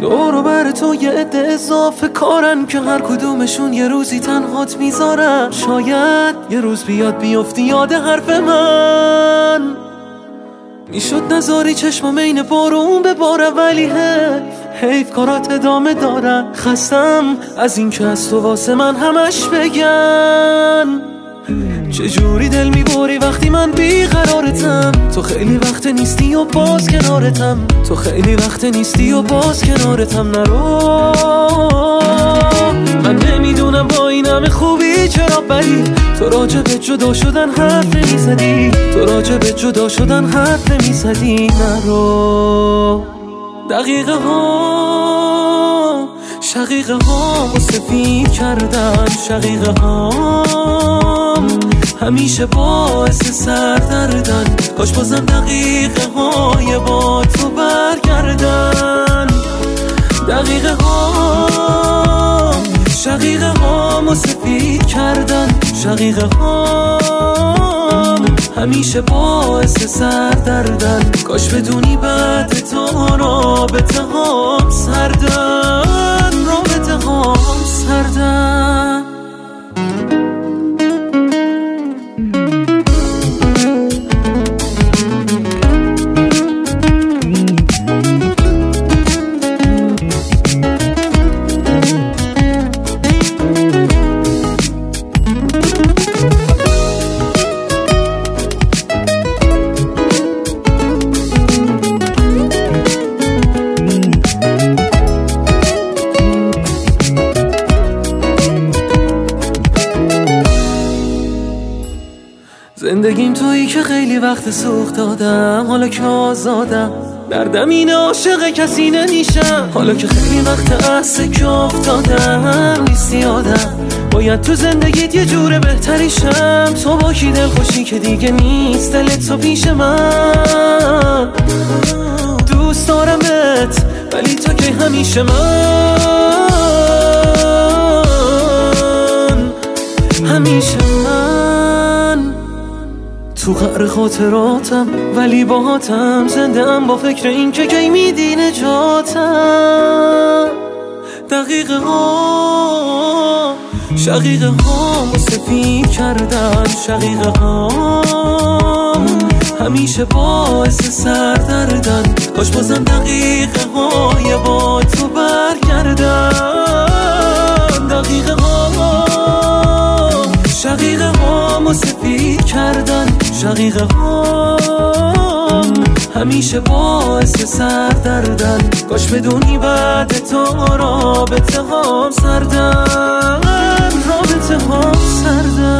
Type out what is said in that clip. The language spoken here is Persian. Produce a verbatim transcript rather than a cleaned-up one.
دور و بر تو یه عده اضافه کارن که هر کدومشون یه روزی تنهات میذارن. شاید یه روز بیاد بیفتی یاد حرف من، میشد نذاری چشمم عین بارون بباره، ولی حیف حیف کارات ادامه دارن. خستم از این که از تو واسه من همش بگن. چجوری دل میبری وقتی من بیقرارتم، تو خیلی وقت نیستی و باز کنارتم، تو خیلی وقت نیستی و باز کنارتم. نرو من نمیدونم با این همه خوبی چرا بری، تو راجع به جدا شدن حرف نمیزدی، تو راجع به جدا شدن حرف نمیزدی. نرو دقیقه ها شقیقه ها سفید کردن، شقیقه ها همیشه باعث سردردن. کاش بازم دقیقه های با تو برگردن. دقیقه ها شقیقه ها سفید کردن، شقیقه ها همیشه باعث سردردن. کاش بدونی بعد تو رابطه هام سردن، رابطه هام سردن. زندگیم تویی که خیلی وقت سوخت دادم، حالا که آزادم دردم اینه عاشق کسی نمیشم. حالا که خیلی وقت از سکه افتادم نیستی آدم، باید تو زندگیت یه جور بهتریشم. تو با کی دل خوشی که دیگه نیست دلت تو پیش من. دوست دارمت ولی تو که همیشه من، همیشه من تو قعر خاطراتم، ولی باهاتم زنده‌ام با فکر این که کی میدی نجاتم. دقیقه ها شقیقه ها سفید کردن، شقیقه ها همیشه باعث سردردن. کاش بازم دقیقه های با تو برگردن. دقیقه ها شقیقه ها سفید کردن، شقیقه ها همیشه باعث سردردن. کاش بدونی بعد تو رابطه هام سردن، رابطه هام سردن.